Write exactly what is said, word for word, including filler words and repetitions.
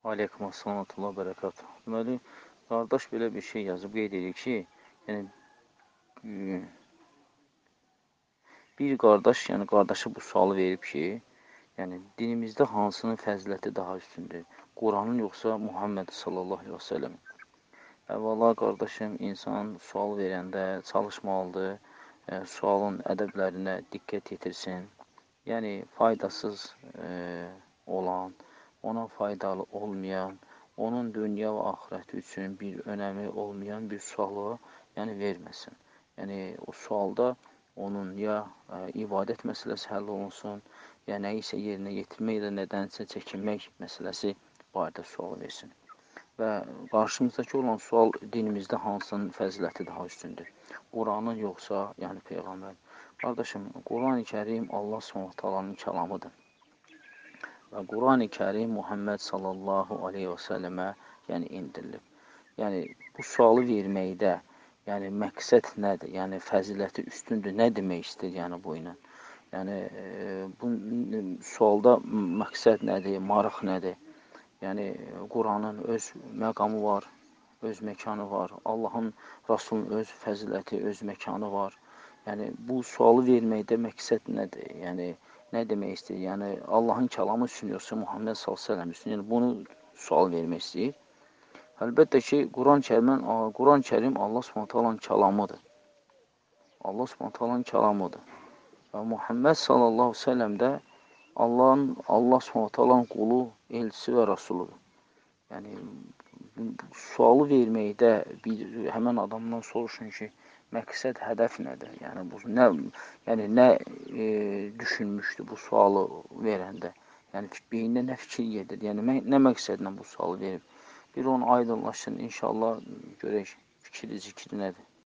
Aleykum assalam və rahmetullah bərəkatuhu. Deməli, qardaş belə bir şey yazıb qeyd edir ki, yəni e, bir qardaş, yəni qardaşı bu sualı verib ki, yəni dinimizdə hansının fəziləti daha üstündür? Quranın yoxsa Muhammed sallallahu əleyhi və səlləm? Əvvəla qardaşım, insan sual verəndə çalışmalıdır, e, sualın ədəblərinə diqqət yetirsin. Yəni faydasız e, olan, ona faydalı olmayan, onun dünya və axirəti üçün bir önəmi olmayan bir sualı yəni verməsin. Yəni o sualda onun ya ə, ibadət məsələsi həll olunsun, ya nə isə yerinə yetirmək ilə nədənsə çəkinmək məsələsi barədə sual versin. Və qarşımızdakı olan sual dinimizdə hansının fəziləti daha üstündür? Quranın yoxsa, yəni Peyğəmbər? Qardaşım, Quran-ı Kərim Allah Subhanahu taalanın kəlamıdır. Və Quran-ı Kərim Muhammed sallallahu aleyhi və səlləmə yəni indirilib. Yəni bu sualı verməkdə, yəni məqsəd nədir? Yəni fəziləti üstündür. Nə demək istəyir yəni bu ilə? Yəni e, bu sualda məqsəd nədir? Maraq nədir? Yəni Quranın öz məqamı var, öz məkanı var. Allahın, Rasulun öz fəziləti, öz məkanı var. Yəni bu sualı verməkdə məqsəd nədir? Yəni nə demək istəyir? Yəni Allahın kəlamı üçün yoxsa Muhammed sallallahu əleyhi və səlləm üçün? Yəni bunu sual vermək istəyir. Əlbəttə ki, Quran-Kərimin Quran-Kərim Allah Subhanahu taalanın kəlamıdır. Allah Subhanahu taalanın kəlamıdır. Və Muhammed sallallahu əleyhi və səlləm də Allahın Allah Subhanahu taalanın qulu, elçisi və rasuludur. Yəni sualı verməkdə bir həmin adamdan soruşun ki, məqsəd, hədəf nədir? Yəni bu nə, yəni nə e, düşünmüşdü bu sualı verəndə? Yəni beyninə nə fikir gedir? Yəni nə məqsədlə bu sualı verib? Bir onu aydınlaşsın, inşallah görək fikri, zikri nədir?